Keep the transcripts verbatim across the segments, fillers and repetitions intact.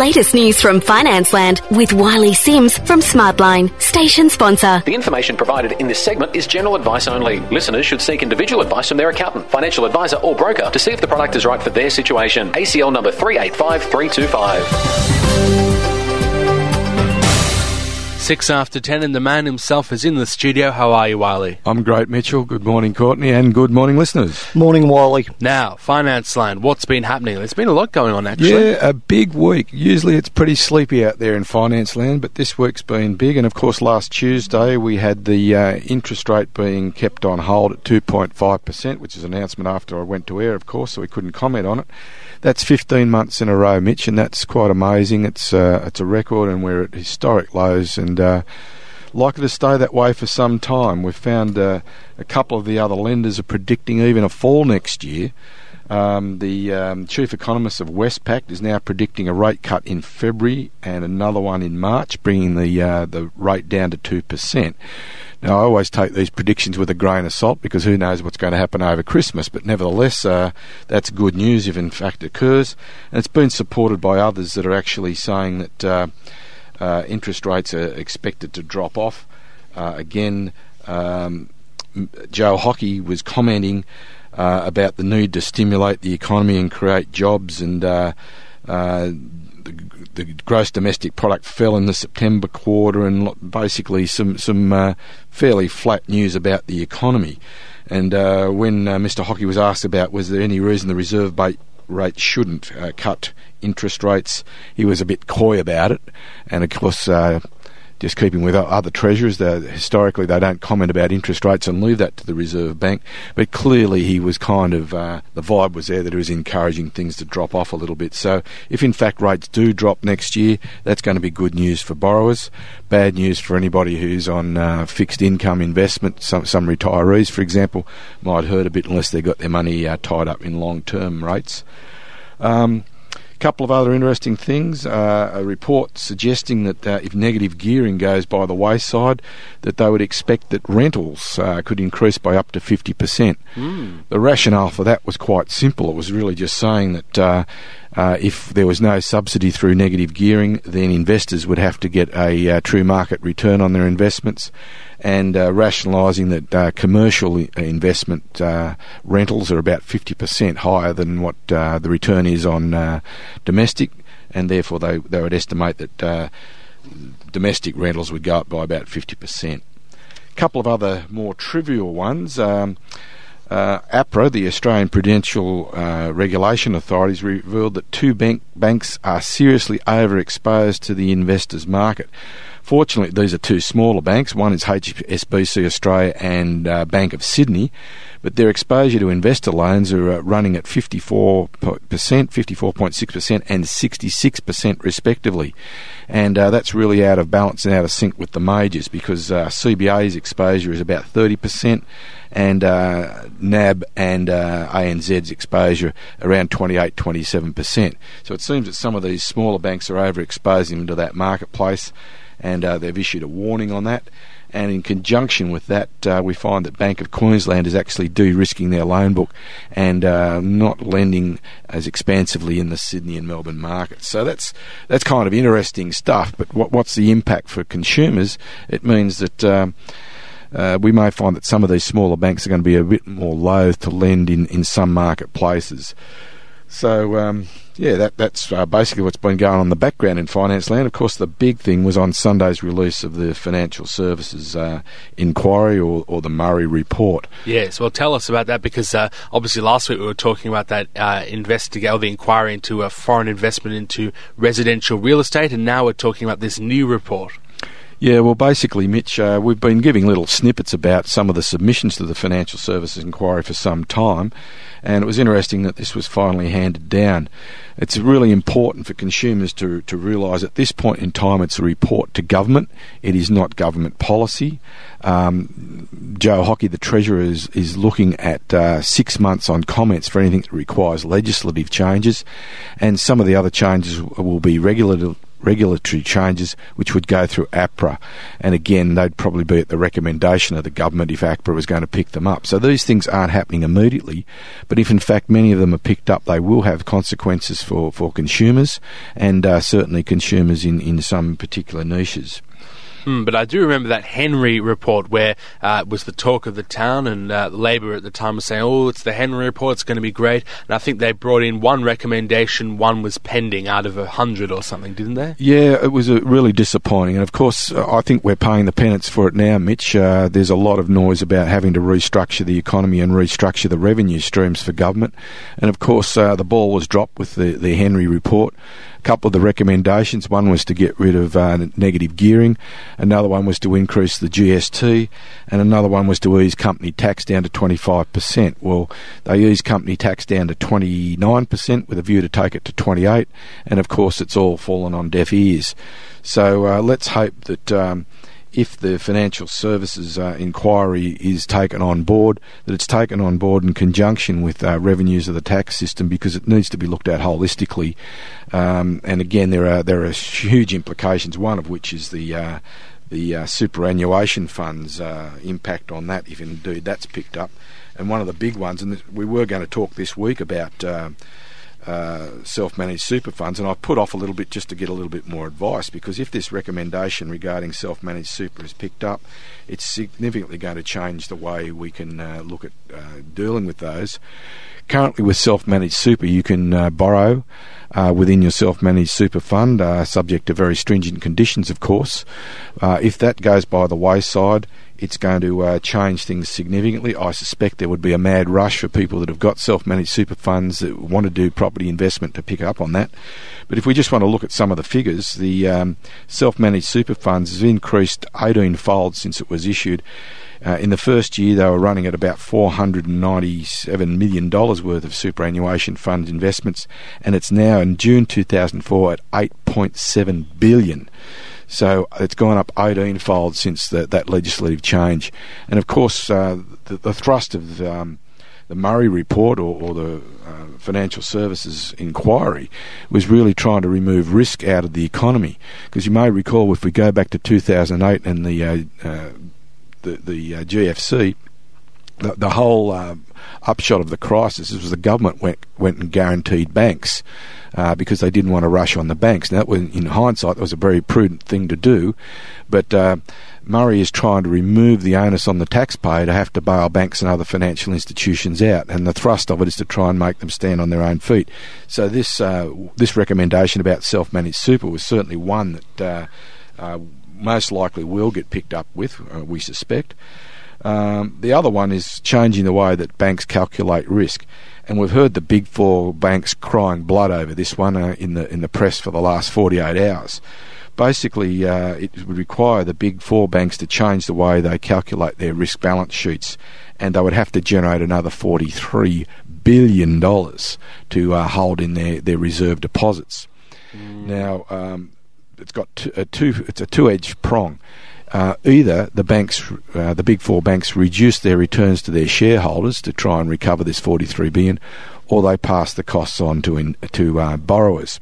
latest news from Financeland with Wiley Sims from Smartline, station sponsor. The information provided in this segment is general advice only. Listeners should seek individual advice from their accountant, financial advisor or broker to see if the product is right for their situation. A C L number three eight five three two five. Six after ten, and the man himself is in the studio. How are you, Wiley? I'm great, Mitchell. Good morning, Courtney, and good morning, listeners. Morning, Wiley. Now, Financeland, what's been happening? There's been a lot going on, actually. Yeah, a big week. Usually it's pretty sleepy out there in Financeland, but this week's been big. And, of course, last Tuesday we had the uh, interest rate being kept on hold at two point five percent, which is an announcement after I went to air, of course, so we couldn't comment on it. That's fifteen months in a row, Mitch, and that's quite amazing. It's uh, it's a record, and we're at historic lows, and uh, likely to stay that way for some time. We've found uh, a couple of the other lenders are predicting even a fall next year. Um, the um, chief economist of Westpac is now predicting a rate cut in February and another one in March, bringing the uh, the rate down to two percent. Now, I always take these predictions with a grain of salt because who knows what's going to happen over Christmas, but nevertheless, uh, that's good news if in fact it occurs. And it's been supported by others that are actually saying that uh, uh, interest rates are expected to drop off. Uh, again, um, Joe Hockey was commenting uh, about the need to stimulate the economy and create jobs, and uh, uh, the, the gross domestic product fell in the September quarter, and basically some some uh, fairly flat news about the economy. And uh, when uh, Mister Hockey was asked about was there any reason the Reserve Bank rate shouldn't uh, cut interest rates, he was a bit coy about it. And of course, uh, just keeping with other treasurers, uh, historically they don't comment about interest rates and leave that to the Reserve Bank. But clearly he was kind of, uh, the vibe was there that he was encouraging things to drop off a little bit. So if in fact rates do drop next year, that's going to be good news for borrowers. Bad news for anybody who's on uh, fixed income investment. Some, some retirees, for example, might hurt a bit unless they've got their money uh, tied up in long-term rates. Um, couple of other interesting things. Uh, a report suggesting that uh, if negative gearing goes by the wayside, that they would expect that rentals uh, could increase by up to fifty percent. Mm. The rationale for that was quite simple. It was really just saying that uh, uh, if there was no subsidy through negative gearing, then investors would have to get a uh, true market return on their investments, and uh, rationalising that uh, commercial investment uh, rentals are about fifty percent higher than what uh, the return is on uh, domestic, and therefore they, they would estimate that uh, domestic rentals would go up by about fifty percent. A couple of other more trivial ones. Um, uh, APRA, the Australian Prudential uh, Regulation Authorities, revealed that two bank- banks are seriously overexposed to the investors' market. Fortunately, these are two smaller banks. One is H S B C Australia and uh, Bank of Sydney, but their exposure to investor loans are uh, running at fifty-four percent, fifty-four point six percent and sixty-six percent respectively. And uh, that's really out of balance and out of sync with the majors, because uh, C B A's exposure is about thirty percent and uh, N A B and uh, A N Z's exposure around twenty-eight, twenty-seven percent. So it seems that some of these smaller banks are overexposing into that marketplace, and uh, they've issued a warning on that. And in conjunction with that, uh, we find that Bank of Queensland is actually de-risking their loan book and uh, not lending as expansively in the Sydney and Melbourne markets. So that's that's kind of interesting stuff. But what, what's the impact for consumers? It means that um, uh, we may find that some of these smaller banks are going to be a bit more loath to lend in, in some marketplaces. So, um, yeah, that, that's uh, basically what's been going on in the background in Financeland. Of course, the big thing was on Sunday's release of the Financial Services uh, Inquiry, or, or the Murray Report. Yes, well, tell us about that, because uh, obviously last week we were talking about that uh, investigate, or the inquiry into uh, foreign investment into residential real estate, and now we're talking about this new report. Yeah, well, basically, Mitch, uh, we've been giving little snippets about some of the submissions to the Financial Services Inquiry for some time, and it was interesting that this was finally handed down. It's really important for consumers to to realise at this point in time it's a report to government. It is not government policy. Um, Joe Hockey, the Treasurer, is, is looking at uh, six months on comments for anything that requires legislative changes, and some of the other changes will be regulative regulatory changes which would go through APRA. And again, they'd probably be at the recommendation of the government if APRA was going to pick them up. So these things aren't happening immediately, but if in fact many of them are picked up, they will have consequences for, for consumers and uh, certainly consumers in, in some particular niches. Mm, but I do remember that Henry report where uh, it was the talk of the town, and uh, Labor at the time was saying, oh, it's the Henry report, it's going to be great. And I think they brought in one recommendation, one was pending out of a hundred or something, didn't they? Yeah, it was uh, really disappointing. And of course, uh, I think we're paying the penance for it now, Mitch. Uh, there's a lot of noise about having to restructure the economy and restructure the revenue streams for government. And of course, uh, the ball was dropped with the, the Henry report. A couple of the recommendations, one was to get rid of uh, negative gearing, another one was to increase the G S T, and another one was to ease company tax down to twenty-five percent. Well, they eased company tax down to twenty-nine percent with a view to take it to twenty-eight, and of course it's all fallen on deaf ears. So uh, let's hope that um, if the financial services uh, inquiry is taken on board, that it's taken on board in conjunction with uh, revenues of the tax system, because it needs to be looked at holistically. Um, and again, there are there are huge implications. One of which is the uh, the uh, superannuation funds uh, impact on that, if indeed that's picked up. And one of the big ones, and we were going to talk this week about Uh, Uh, self-managed super funds, and I've put off a little bit just to get a little bit more advice, because if this recommendation regarding self-managed super is picked up, it's significantly going to change the way we can uh, look at uh, dealing with those. Currently with self-managed super, you can uh, borrow uh, within your self-managed super fund, uh, subject to very stringent conditions, of course. Uh, if that goes by the wayside, it's going to uh, change things significantly. I suspect there would be a mad rush for people that have got self-managed super funds that want to do property investment to pick up on that. But if we just want to look at some of the figures, the um, self-managed super funds has increased eighteen-fold since it was issued. Uh, in the first year, they were running at about four hundred ninety-seven million dollars worth of superannuation fund investments, and it's now in June two thousand four at eight point seven billion dollars. So it's gone up eighteen-fold since the, that legislative change. And of course, uh, the, the thrust of um, the Murray report, or, or the uh, Financial Services Inquiry, was really trying to remove risk out of the economy. Because you may recall, if we go back to two thousand eight and the uh, uh, the, the uh, G F C, the, the whole uh, upshot of the crisis was the government went went and guaranteed banks. Uh, because they didn't want to rush on the banks. Now, that was, in hindsight, that was a very prudent thing to do, but uh, Murray is trying to remove the onus on the taxpayer to have to bail banks and other financial institutions out, and the thrust of it is to try and make them stand on their own feet. So this uh, this recommendation about self-managed super was certainly one that uh, uh, most likely will get picked up with, uh, we suspect. Um, the other one is changing the way that banks calculate risk. And we've heard the big four banks crying blood over this one uh, in the in the press for the last forty-eight hours. Basically, uh, it would require the big four banks to change the way they calculate their risk balance sheets, and they would have to generate another forty-three billion dollars to uh, hold in their, their reserve deposits. Mm. Now, um, it's got two, a two it's a two-edged prong. Uh, either the banks, uh, the big four banks, reduce their returns to their shareholders to try and recover this forty-three billion dollars, or they pass the costs on to in, to uh, borrowers.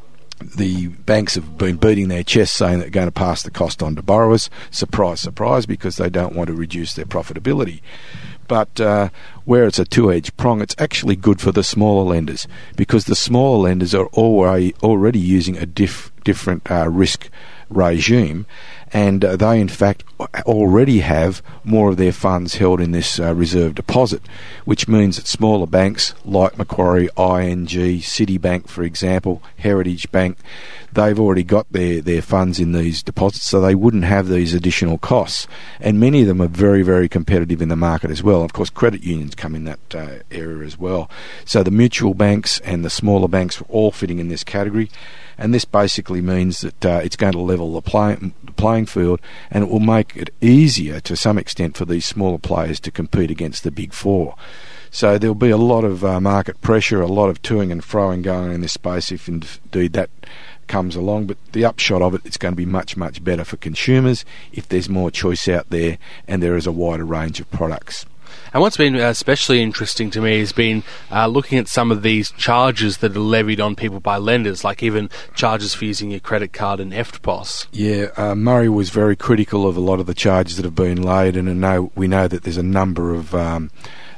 The banks have been beating their chests saying that they're going to pass the cost on to borrowers. Surprise, surprise, because they don't want to reduce their profitability. But uh, where it's a two-edged prong, it's actually good for the smaller lenders, because the smaller lenders are already, already using a diff, different uh, risk regime, and uh, they in fact already have more of their funds held in this uh, reserve deposit, which means that smaller banks like Macquarie, I N G, Citibank, for example, Heritage Bank, they've already got their, their funds in these deposits, so they wouldn't have these additional costs. And many of them are very, very competitive in the market as well. Of course, credit unions come in that uh, area as well. So the mutual banks and the smaller banks are all fitting in this category. And this basically means that uh, it's going to level the, play, the playing field, and it will make it easier to some extent for these smaller players to compete against the big four. So there'll be a lot of uh, market pressure, a lot of toing and froing going in this space if indeed that comes along. But the upshot of it, it's going to be much, much better for consumers if there's more choice out there and there is a wider range of products. And what's been especially interesting to me has been uh, looking at some of these charges that are levied on people by lenders, like even charges for using your credit card and E F T P O S. Yeah, uh, Murray was very critical of a lot of the charges that have been laid, and I know, we know that there's a number of um,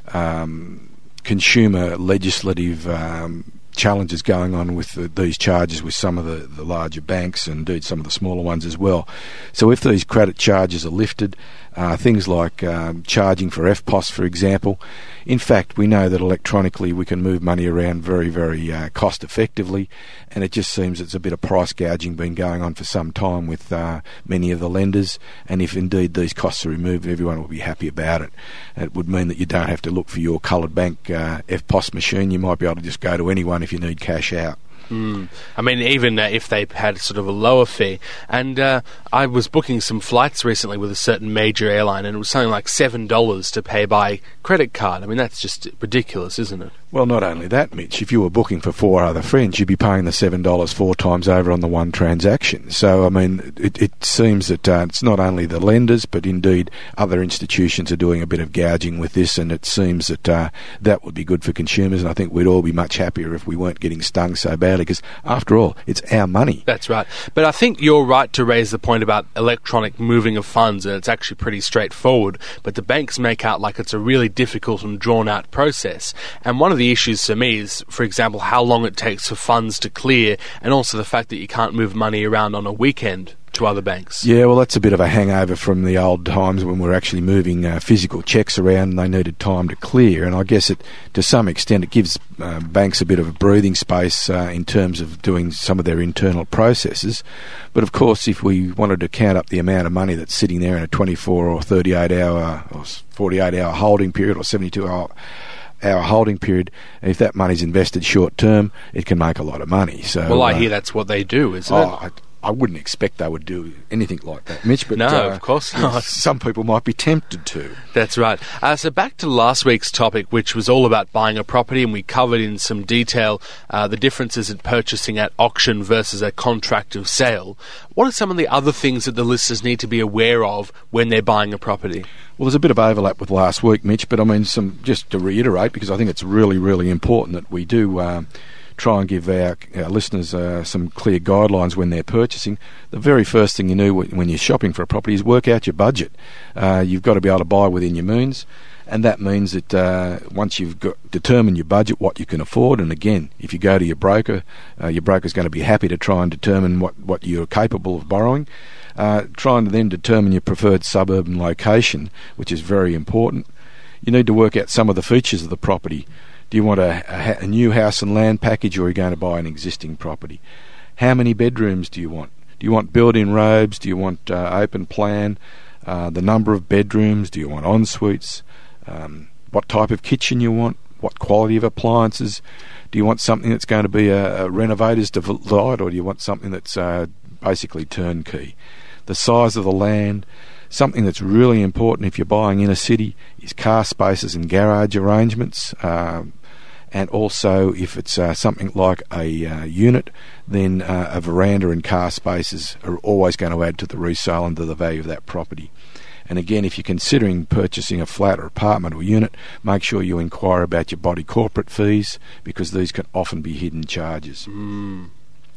um, consumer legislative um, challenges going on with the, these charges with some of the, the larger banks and indeed some of the smaller ones as well. So if these credit charges are lifted, uh, things like um, charging for E F T P O S, for example, in fact, we know that electronically we can move money around very, very uh, cost effectively, and it just seems it's a bit of price gouging been going on for some time with uh, many of the lenders, and if indeed these costs are removed, everyone will be happy about it. It would mean that you don't have to look for your coloured bank uh, E F T P O S machine. You might be able to just go to anyone if you need cash out. Mm. I mean, even uh, if they had sort of a lower fee. And uh, I was booking some flights recently with a certain major airline, and it was something like seven dollars to pay by credit card. I mean, that's just ridiculous, isn't it? Well, not only that, Mitch, if you were booking for four other friends, you'd be paying the seven dollars four times over on the one transaction. So, I mean, it, it seems that uh, it's not only the lenders, but indeed other institutions are doing a bit of gouging with this, and it seems that uh, that would be good for consumers, and I think we'd all be much happier if we weren't getting stung so badly, because after all, it's our money. That's right. But I think you're right to raise the point about electronic moving of funds, and it's actually pretty straightforward, but the banks make out like it's a really difficult and drawn-out process. And one of the issues for me is, for example, how long it takes for funds to clear, and also the fact that you can't move money around on a weekend to other banks. Yeah, well, that's a bit of a hangover from the old times when we were actually moving uh, physical cheques around and they needed time to clear, and I guess it, to some extent, it gives uh, banks a bit of a breathing space uh, in terms of doing some of their internal processes. But of course, if we wanted to count up the amount of money that's sitting there in a twenty-four or thirty-eight hour or forty-eight hour holding period or seventy-two hour our holding period, if that money's invested short term, it can make a lot of money. So, well, I uh, hear that's what they do, isn't oh, it? I, I wouldn't expect they would do anything like that, Mitch. But no, uh, of course not. Some people might be tempted to. That's right. Uh, so back to last week's topic, which was all about buying a property, and we covered in some detail uh, the differences in purchasing at auction versus a contract of sale. What are some of the other things that the listeners need to be aware of when they're buying a property? Well, there's a bit of overlap with last week, Mitch, but I mean, some just to reiterate, because I think it's really, really important that we do uh, try and give our, our listeners uh, some clear guidelines when they're purchasing. The very first thing you do when you're shopping for a property is work out your budget. Uh, you've got to be able to buy within your means, and that means that uh, once you've got determined your budget, what you can afford, and again, if you go to your broker, uh, your broker's going to be happy to try and determine what, what you're capable of borrowing. Uh, trying to then determine your preferred suburban location, which is very important. You need to work out some of the features of the property. Do you want a, a, a new house and land package, or are you going to buy an existing property? How many bedrooms do you want? Do you want built-in robes? Do you want uh, open plan? Uh, the number of bedrooms? Do you want en-suites? Um, what type of kitchen you want? What quality of appliances? Do you want something that's going to be a, a renovator's delight, or do you want something that's uh, basically turnkey? The size of the land. Something that's really important if you're buying in a city is car spaces and garage arrangements. Um, and also, if it's uh, something like a uh, unit, then uh, a veranda and car spaces are always going to add to the resale and to the value of that property. And again, if you're considering purchasing a flat or apartment or unit, make sure you inquire about your body corporate fees, because these can often be hidden charges. Mm.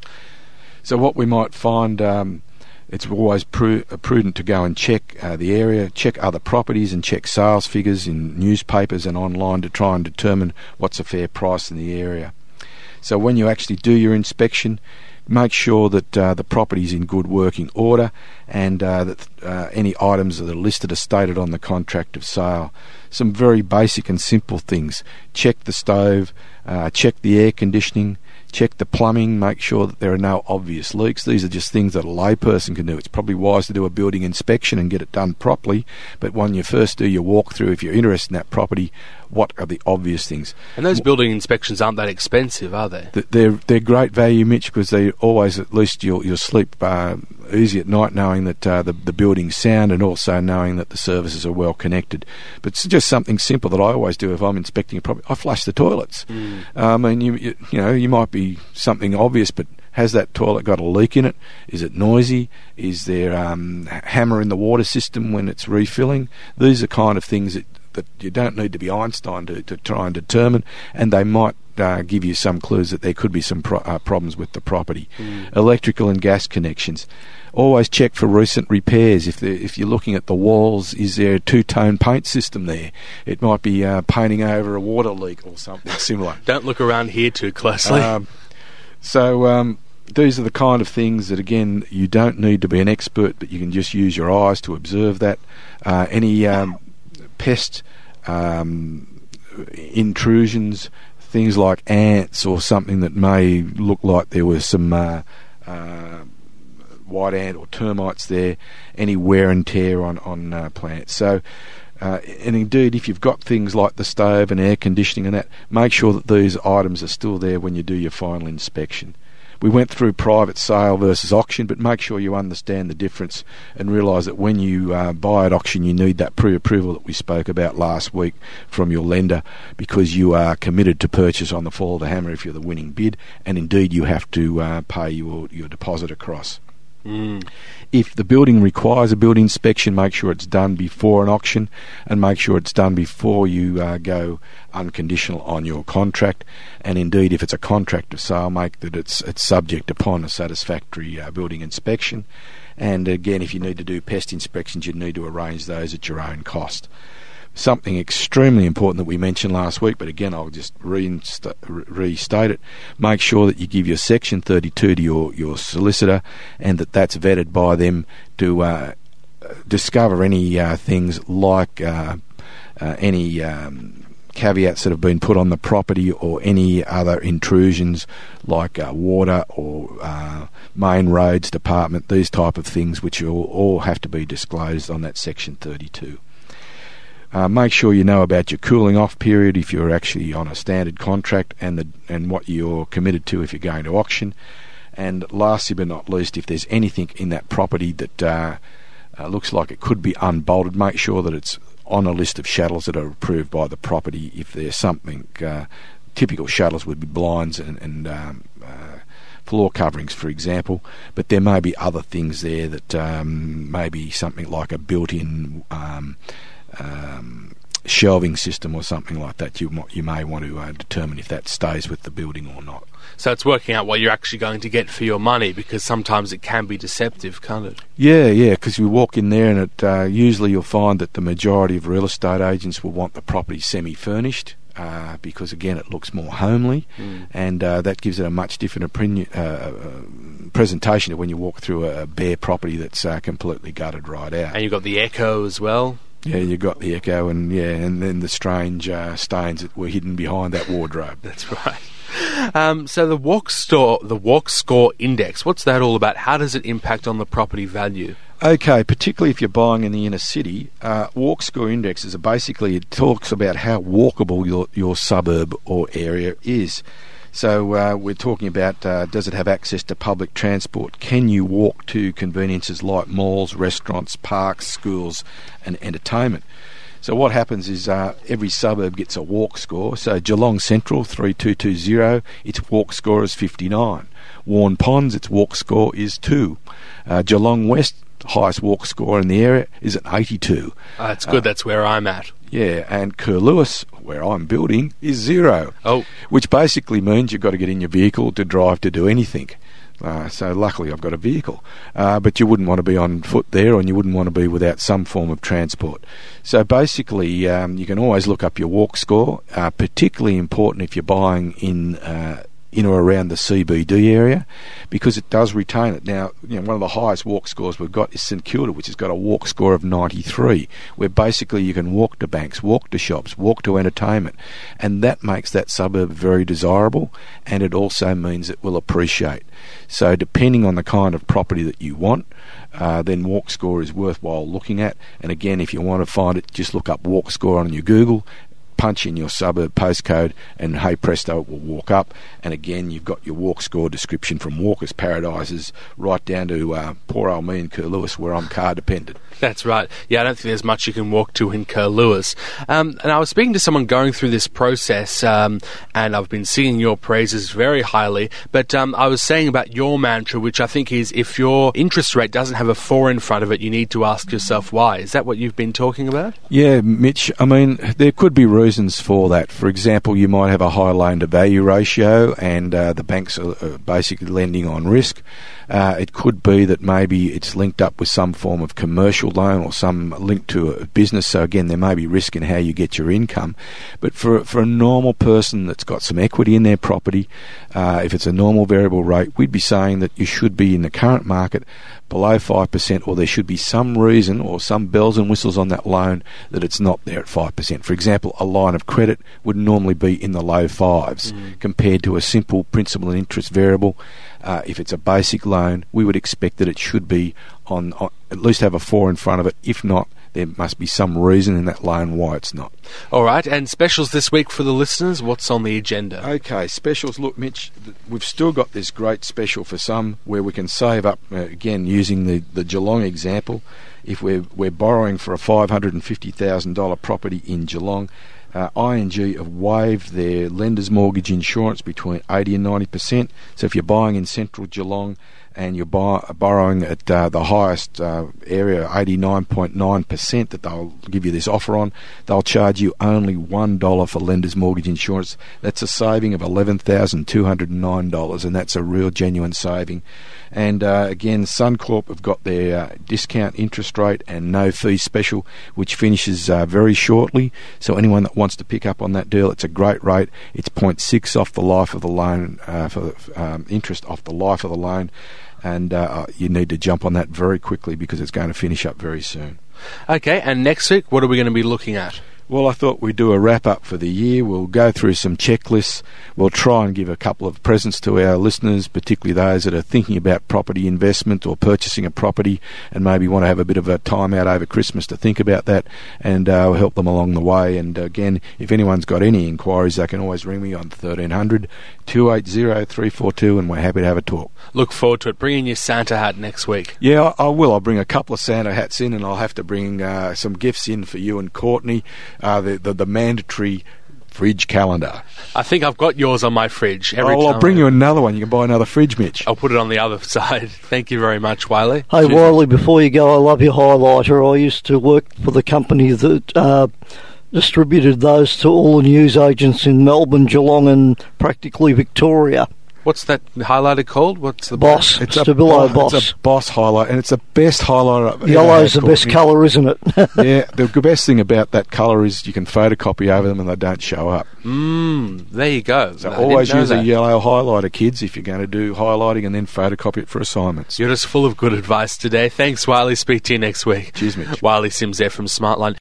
So what we might find... Um, It's always pru- prudent to go and check uh, the area, check other properties, and check sales figures in newspapers and online to try and determine what's a fair price in the area. So when you actually do your inspection, make sure that uh, the property is in good working order, and uh, that uh, any items that are listed are stated on the contract of sale. Some very basic and simple things. Check the stove, uh, check the air conditioning, check the plumbing, make sure that there are no obvious leaks. These are just things that a layperson can do. It's probably wise to do a building inspection and get it done properly, but when you first do your walkthrough, if you're interested in that property, what are the obvious things? And those building inspections aren't that expensive, are they? They're they're great value, Mitch, because they always, at least you'll you'll sleep uh, easy at night knowing that uh, the the building's sound, and also knowing that the services are well connected. But it's just something simple that I always do if I'm inspecting a property. I flush the toilets. Mm. I mean, you, you you know, you might be something obvious, but has that toilet got a leak in it? Is it noisy? Is there um, hammer in the water system when it's refilling? These are kind of things that that you don't need to be Einstein to, to try and determine, and they might uh, give you some clues that there could be some pro- uh, problems with the property. Mm. Electrical and gas connections. Always check for recent repairs. If if you're looking at the walls, is there a two-tone paint system there? It might be uh, painting over a water leak or something similar. Don't look around here too closely. Um, so um, these are the kind of things that, again, you don't need to be an expert, but you can just use your eyes to observe that. Uh, any um, pest um, intrusions, things like ants or something that may look like there was some uh, uh, white ant or termites there, any wear and tear on, on uh, plants. So, uh, and indeed, if you've got things like the stove and air conditioning and that, make sure that these items are still there when you do your final inspection. We went through private sale versus auction, but make sure you understand the difference and realise that when you uh, buy at auction, you need that pre-approval that we spoke about last week from your lender, because you are committed to purchase on the fall of the hammer if you're the winning bid, and indeed you have to uh, pay your, your deposit across. Mm. If the building requires a building inspection, make sure it's done before an auction, and make sure it's done before you uh, go unconditional on your contract. And indeed, if it's a contract of sale, make that it's it's subject upon a satisfactory uh, building inspection. And again, if you need to do pest inspections, you need to arrange those at your own cost. Something extremely important that we mentioned last week, but again I'll just reinsta- restate it. Make sure that you give your Section thirty-two to your, your solicitor, and that that's vetted by them to uh, discover any uh, things like uh, uh, any um, caveats that have been put on the property, or any other intrusions like uh, water or uh, main roads department, these type of things, which all, all have to be disclosed on that Section thirty-two. Uh, make sure you know about your cooling off period if you're actually on a standard contract, and the and what you're committed to if you're going to auction. And lastly but not least, if there's anything in that property that uh, uh, looks like it could be unbolted, make sure that it's on a list of shuttles that are approved by the property. If there's something, uh, typical shuttles would be blinds and, and um, uh, floor coverings, for example, but there may be other things there that um, maybe something like a built-in um, Um, shelving system or something like that. You you may want to uh, determine if that stays with the building or not. So it's working out what you're actually going to get for your money, because sometimes it can be deceptive, can't it? Yeah, yeah, because you walk in there and it uh, usually you'll find that the majority of real estate agents will want the property semi-furnished, uh, because again it looks more homely, mm. and uh, that gives it a much different opinion, uh, uh, presentation to when you walk through a bare property that's uh, completely gutted right out. And you've got the echo as well. Yeah, you got the echo, and yeah, and then the strange uh, stains that were hidden behind that wardrobe. That's right. Um, so the walk store, the walk score index, what's that all about? How does it impact on the property value? Okay, particularly if you're buying in the inner city, uh, walk score indexes are basically, it talks about how walkable your your suburb or area is. So uh, we're talking about, uh, does it have access to public transport? Can you walk to conveniences like malls, restaurants, parks, schools and entertainment? So what happens is uh, every suburb gets a walk score. So Geelong Central, three two two zero, its walk score is fifty-nine. Warren Ponds, its walk score is two. Uh, Geelong West, highest walk score in the area, is at eighty-two. Oh, that's good, uh, that's where I'm at. Yeah, and Curlewis, where I'm building, is zero. Oh. Which basically means you've got to get in your vehicle to drive to do anything. Uh, so luckily I've got a vehicle. Uh, but you wouldn't want to be on foot there, and you wouldn't want to be without some form of transport. So basically um, you can always look up your walk score, uh, particularly important if you're buying in uh, in or around the C B D area, because it does retain it. Now, you know, one of the highest walk scores we've got is St Kilda, which has got a walk score of ninety-three, where basically you can walk to banks, walk to shops, walk to entertainment, and that makes that suburb very desirable, and it also means it will appreciate. So depending on the kind of property that you want, uh, then walk score is worthwhile looking at. And again, if you want to find it, just look up walk score on your Google, punch in your suburb postcode, and hey presto, it will walk up. And again, you've got your walk score description from Walker's Paradises right down to uh, poor old me in Curlewis, where I'm car dependent. That's right. Yeah, I don't think there's much you can walk to in Curlewis. Um, and I was speaking to someone going through this process, um, and I've been singing your praises very highly, but um, I was saying about your mantra, which I think is if your interest rate doesn't have a four in front of it, you need to ask yourself why. Is that what you've been talking about? Yeah, Mitch, I mean, there could be reasons for that. For example, you might have a high loan-to-value ratio and uh, the banks are uh, basically lending on risk. Uh, it could be that maybe it's linked up with some form of commercial loan or some link to a business. So again, there may be risk in how you get your income. But for for a normal person that's got some equity in their property, uh, if it's a normal variable rate, we'd be saying that you should be in the current market below five percent, or there should be some reason or some bells and whistles on that loan that it's not there at five percent. For example, a line of credit would normally be in the low fives mm. compared to a simple principal and interest variable. Uh, if it's a basic loan, we would expect that it should be on, on at least have a four in front of it. If not, there must be some reason in that loan why it's not. All right, and specials this week for the listeners, what's on the agenda? Okay, specials. Look, Mitch, we've still got this great special for some where we can save up, uh, again, using the, the Geelong example. If we're, we're borrowing for a five hundred fifty thousand dollars property in Geelong, Uh, I N G have waived their lender's mortgage insurance between eighty and ninety percent. So if you're buying in central Geelong and you're buy, borrowing at uh, the highest uh, area, eighty-nine point nine percent that they'll give you this offer on, they'll charge you only one dollar for lender's mortgage insurance. That's a saving of eleven thousand two hundred nine dollars, and that's a real genuine saving. And uh, again, Suncorp have got their uh, discount interest rate and no fee special, which finishes uh, very shortly. So anyone that wants to pick up on that deal, it's a great rate. It's zero point six off the life of the loan, uh, for um, interest off the life of the loan. And uh, you need to jump on that very quickly because it's going to finish up very soon. Okay, and next week, what are we going to be looking at? Well, I thought we'd do a wrap-up for the year. We'll go through some checklists. We'll try and give a couple of presents to our listeners, particularly those that are thinking about property investment or purchasing a property and maybe want to have a bit of a time out over Christmas to think about that, and uh, we'll help them along the way. And again, if anyone's got any inquiries, they can always ring me on thirteen hundred, two eight zero, three four two, and we're happy to have a talk. Look forward to it. Bring in your Santa hat next week. Yeah, I, I will. I'll bring a couple of Santa hats in, and I'll have to bring uh, some gifts in for you and Courtney. Uh, the, the, the mandatory fridge calendar. I think I've got yours on my fridge. Every oh, time I'll bring you another one. You can buy another fridge, Mitch. I'll put it on the other side. Thank you very much, Wiley. Hey, Cheers. Wiley, before you go, I love your highlighter. I used to work for the company that uh, distributed those to all the news agents in Melbourne, Geelong and practically Victoria. What's that highlighter called? What's the Boss? It's Stabilo a Boss. It's a Boss highlight, and it's the best highlighter. Yellow's the best colour, isn't it? Yeah, the best thing about that colour is you can photocopy over them and they don't show up. Mmm, there you go. So I always use that. a yellow highlighter, kids, if you're going to do highlighting, and then photocopy it for assignments. You're just full of good advice today. Thanks, Wiley. Speak to you next week. Cheers, Mitch. Wiley Sims there from Smartline.